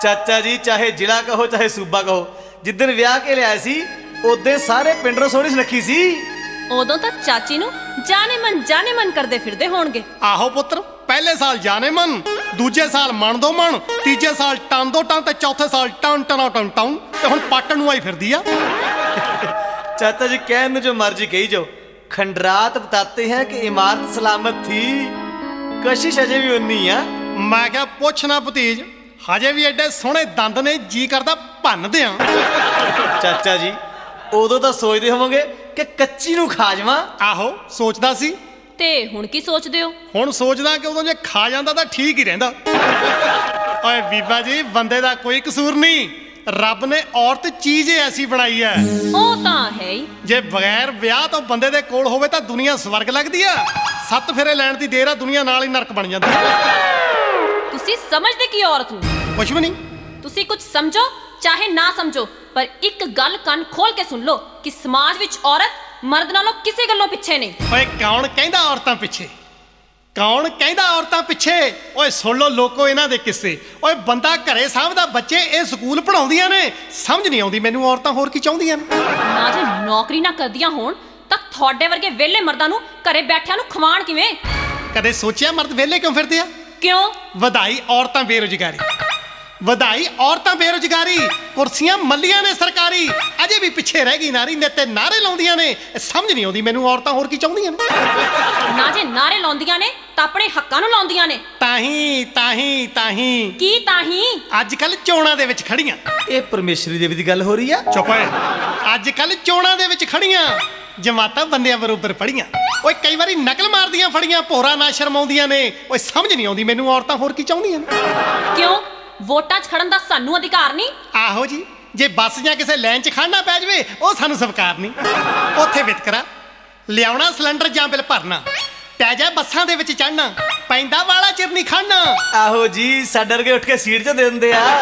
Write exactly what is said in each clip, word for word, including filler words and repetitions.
ਚਾਚਾ ਜੀ ਚਾਹੇ ਜ਼ਿਲ੍ਹਾ ਕਹੋ ਚਾਹੇ ਸੂਬਾ ਕਹੋ, ਜਿੱਦਣ ਵਿਆਹ ਕੇ ਲਿਆਏ ਸੀ ਉਦੋਂ ਸਾਰੇ ਪਿੰਡੋਂ ਸੋਹਣੀ ਸੁਨੱਖੀ ਸੀ। ਉਦੋਂ ਤਾਂ ਚਾਚੀ ਨੂੰ ਜਾਣੇ ਮਨ ਜਾਣੇ ਮਨ ਕਰਦੇ ਫਿਰਦੇ ਹੋਣਗੇ। ਆਹੋ ਪੁੱਤਰ, ਪਹਿਲੇ ਸਾਲ ਜਾਣੇ ਮਨ, ਦੂਜੇ ਸਾਲ ਮਨ ਦੋ ਮਨ, ਤੀਜੇ ਸਾਲ ਟਨ ਦੋ ਟਨ ਤੇ ਚੌਥੇ ਸਾਲ ਟਨ ਟਨਾ ਟਨ ਟਨ ਤੇ ਹੁਣ ਪਾਟਣ ਨੂੰ ਆਈ ਫਿਰਦੀ ਆ। चाचा जी कहने जो मर्जी कही जाओ, खंडरात बताते हैं कि इमारत सलामत थी, कशिश अजे भी उन्नी है। मैं क्या पुछना भतीज, हजे भी एडे सोहने दंद ने, जी करदा भन्न दियां। चाचा जी उदों तो सोचते होवोगे कि कच्ची नूं खा जावां। आहो सोचदा सी, ते हुण की सोचदे हो? हुण सोचदा कि उदों जे खा जांदा तां ठीक ही रहिंदा। ओए बीबा जी, बंदे दा कोई कसूर नहीं, रब ने औरत चीज ऐसी बनाई है। ਉਹ ਤਾਂ ਹੈ ਹੀ। जे बगैर ब्याह तो बंदे दे कोल होवे तां दुनिया स्वर्ग लगदी आ, सत्त फेरे लैण दी देर आ दुनिया नाल ही नरक बन जांदी। ਤੁਸੀਂ ਸਮਝਦੇ ਕੀ ਔਰਤ ਨੂੰ? कुछ भी नहीं। ਤੁਸੀਂ ਕੁਝ ਸਮਝੋ ਚਾਹੇ ਨਾ ਸਮਝੋ, ਪਰ ਇੱਕ ਗੱਲ ਕੰਨ ਖੋਲ ਕੇ ਸੁਣ ਲਓ ਕਿ ਸਮਾਜ ਵਿੱਚ ਔਰਤ ਮਰਦ ਨਾਲੋਂ ਕਿਸੇ ਗੱਲੋਂ ਪਿੱਛੇ ਨਹੀਂ। ਓਏ ਕੌਣ ਕਹਿੰਦਾ ਔਰਤਾਂ ਪਿੱਛੇ? ਕੌਣ ਕਹਿੰਦਾ ਔਰਤਾਂ ਪਿੱਛੇ? ਓਏ ਸੁਣ ਲਓ ਲੋਕੋ ਇਹਨਾਂ ਦੇ ਕਿੱਸੇ। ਓਏ ਬੰਦਾ ਘਰੇ ਸਾਂਭਦਾ ਬੱਚੇ, ਇਹ ਸਕੂਲ ਪੜਾਉਂਦੀਆਂ ਨੇ। ਸਮਝ ਨਹੀਂ ਆਉਂਦੀ ਮੈਨੂੰ ਔਰਤਾਂ ਹੋਰ ਕੀ ਚਾਹੁੰਦੀਆਂ ਨੇ। ਨਾ ਜੇ ਨੌਕਰੀ ਨਾ ਕਰਦੀਆਂ ਹੋਣ ਤਾਂ ਤੁਹਾਡੇ ਵਰਗੇ ਵਿਹਲੇ ਮਰਦਾਂ ਨੂੰ ਘਰੇ ਬੈਠਿਆਂ ਨੂੰ ਖਵਾਣ ਕਿਵੇਂ? ਕਦੇ ਸੋਚਿਆ ਮਰਦ ਵਿਹਲੇ ਕਿਉਂ ਫਿਰਦੇ ਆ? ਕਿਉਂ? ਵਧਾਈ ਔਰਤਾਂ ਬੇਰੁਜ਼ਗਾਰੀ, ਵਧਾਈ ਔਰਤਾਂ ਬੇਰੁਜ਼ਗਾਰੀ, ਕੁਰਸੀਆਂ ਮੱਲੀਆਂ ਨੇ ਸਰਕਾਰੀ, ਅਜੇ ਵੀ ਪਿੱਛੇ ਰਹਿ ਗਈ ਨਾਰੀ ਨੇ ਤੇ ਨਾਰੇ ਲਾਉਂਦੀਆਂ ਨੇ। ਸਮਝ ਨਹੀਂ ਆਉਂਦੀ ਮੈਨੂੰ ਔਰਤਾਂ ਹੋਰ ਕੀ ਚਾਹੁੰਦੀਆਂ ਨੇ। ਨਾ ਜੇ ਨਾਰੇ ਲਾਉਂਦੀਆਂ ਨੇ ਤਾਂ ਆਪਣੇ ਹੱਕਾਂ ਨੂੰ ਲਾਉਂਦੀਆਂ ਨੇ। ਤਾਹੀਂ ਤਾਹੀਂ ਤਾਹੀਂ ਕੀ ਤਾਹੀਂ? ਅੱਜ ਕੱਲ ਚੋਣਾਂ ਦੇ ਵਿੱਚ ਖੜੀਆਂ। ਇਹ ਪਰਮੇਸ਼ਰੀ ਦੇਵੀ ਦੀ ਗੱਲ ਹੋ ਰਹੀ ਆ। ਚੁੱਪ ਓਏ, ਅੱਜ ਕੱਲ ਚੋਣਾਂ ਦੇ ਵਿੱਚ ਖੜੀਆਂ, ਜਮਾਤਾਂ ਬੰਦਿਆਂ ਬਰੋਬਰ ਪੜੀਆਂ। ਓਏ ਕਈ ਵਾਰੀ ਨਕਲ ਮਾਰਦੀਆਂ ਫੜੀਆਂ, ਭੋਰਾ ਨਾ ਸ਼ਰਮਾਉਂਦੀਆਂ ਨੇ। ਓਏ ਸਮਝ ਨਹੀਂ ਆਉਂਦੀ ਮੈਨੂੰ ਔਰਤਾਂ ਹੋਰ ਕੀ ਚਾਹੁੰਦੀਆਂ ਨੇ। ਕਿਉਂ? ਵੋਟਾਂ 'ਚ ਖੜਨ ਦਾ ਸਾਨੂੰ ਅਧਿਕਾਰ ਨਹੀਂ? ਆਹੋ ਜੀ, ਜੇ ਬੱਸ ਜਾਂ ਕਿਸੇ ਲਾਈਨ 'ਚ ਖੜਨਾ ਪੈ ਜਾਵੇ ਉਹ ਸਾਨੂੰ ਸਵੀਕਾਰ ਨਹੀਂ। ਉੱਥੇ ਵਿਤਕਰਾ ਲਿਆਉਣਾ, ਸਿਲੰਡਰ ਜਾਂ ਬਿੱਲ ਭਰਨਾ, ਪੈ ਜਾ ਬੱਸਾਂ ਦੇ ਵਿੱਚ ਚੜ੍ਹਨਾ, ਪੈਂਦਾ ਵਾਲਾ ਚਿਰ ਨਹੀਂ ਖੜਨਾ। ਆਹੋ ਜੀ, ਸਾਡੇ ਵਰਗੇ ਉੱਠ ਕੇ ਸੀਟ 'ਚ ਦੇ ਦਿੰਦੇ ਆ।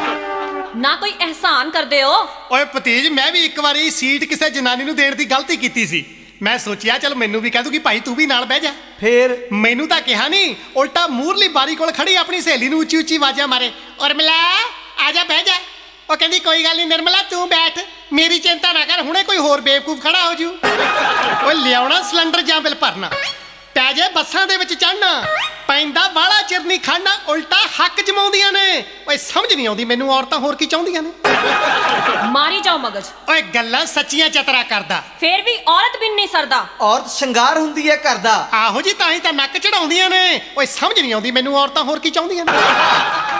ਨਾ ਕੋਈ ਅਹਿਸਾਨ ਕਰਦੇ ਹੋ? ਓਏ ਭਤੀਜ, ਮੈਂ ਵੀ ਇੱਕ ਵਾਰੀ ਸੀਟ ਕਿਸੇ ਜਨਾਨੀ ਨੂੰ ਦੇਣ ਦੀ ਗਲਤੀ ਕੀਤੀ ਸੀ। ਮੈਂ ਸੋਚਿਆ ਚਲ ਮੈਨੂੰ ਵੀ ਕਹਿ ਦੂਗੀ ਭਾਈ ਤੂੰ ਵੀ ਨਾਲ ਬਹਿ ਜਾ। ਫੇਰ ਮੈਨੂੰ ਤਾਂ ਕਿਹਾ ਨਹੀਂ, ਉਲਟਾ ਮੂਰਲੀ ਬਾਰੀ ਕੋਲ ਖੜੀ ਆਪਣੀ ਸਹੇਲੀ ਨੂੰ ਉੱਚੀ ਉੱਚੀ ਆਵਾਜ਼ਾਂ ਮਾਰੇ, ਉਰਮਿਲਾ ਆ ਜਾ ਬਹਿ ਜਾ। ਉਹ ਕਹਿੰਦੀ ਕੋਈ ਗੱਲ ਨਹੀਂ ਨਿਰਮਲਾ ਤੂੰ ਬੈਠ, ਮੇਰੀ ਚਿੰਤਾ ਨਾ ਕਰ, ਹੁਣੇ ਕੋਈ ਹੋਰ ਬੇਵਕੂਫ ਖੜਾ ਹੋ ਜੂ। ਓਏ ਲਿਆਉਣਾ ਸਿਲੰਡਰ ਜਾਂ ਬਿੱਲ ਭਰਨਾ, ਪੈ ਜੇ ਬੱਸਾਂ ਦੇ ਵਿੱਚ ਚੜ੍ਹਨਾ, ਪੈਂਦਾ ਵਾਲਾ ਚਿਰ ਨਹੀਂ ਖੜਨਾ, ਉਲਟਾ ਹੱਕ ਜਮਾਉਂਦੀਆਂ ਨੇ। ਓਏ ਸਮਝ ਨਹੀਂ ਆਉਂਦੀ ਮੈਨੂੰ ਔਰਤਾਂ ਹੋਰ ਕੀ ਚਾਹੁੰਦੀਆਂ ਨੇ। ਮਾਰੀ ਜਾਓ ਮਗਜ। ਓਏ ਗੱਲਾਂ ਸੱਚੀਆਂ ਚਤਰਾ ਕਰਦਾ, ਫੇਰ ਵੀ ਔਰਤ ਬਿਨ ਨਹੀਂ ਸਰਦਾ। ਔਰਤ ਸ਼ਿੰਗਾਰ ਹੁੰਦੀ ਹੈ ਘਰ ਦਾ। ਆਹੋ ਜੀ, ਤਾਂ ਹੀ ਤਾਂ ਨੱਕ ਚੜਾਉਂਦੀਆਂ ਨੇ। ਓਏ ਸਮਝ ਨਹੀਂ ਆਉਂਦੀ ਮੈਨੂੰ ਔਰਤਾਂ ਹੋਰ ਕੀ ਚਾਹੁੰਦੀਆਂ ਨੇ।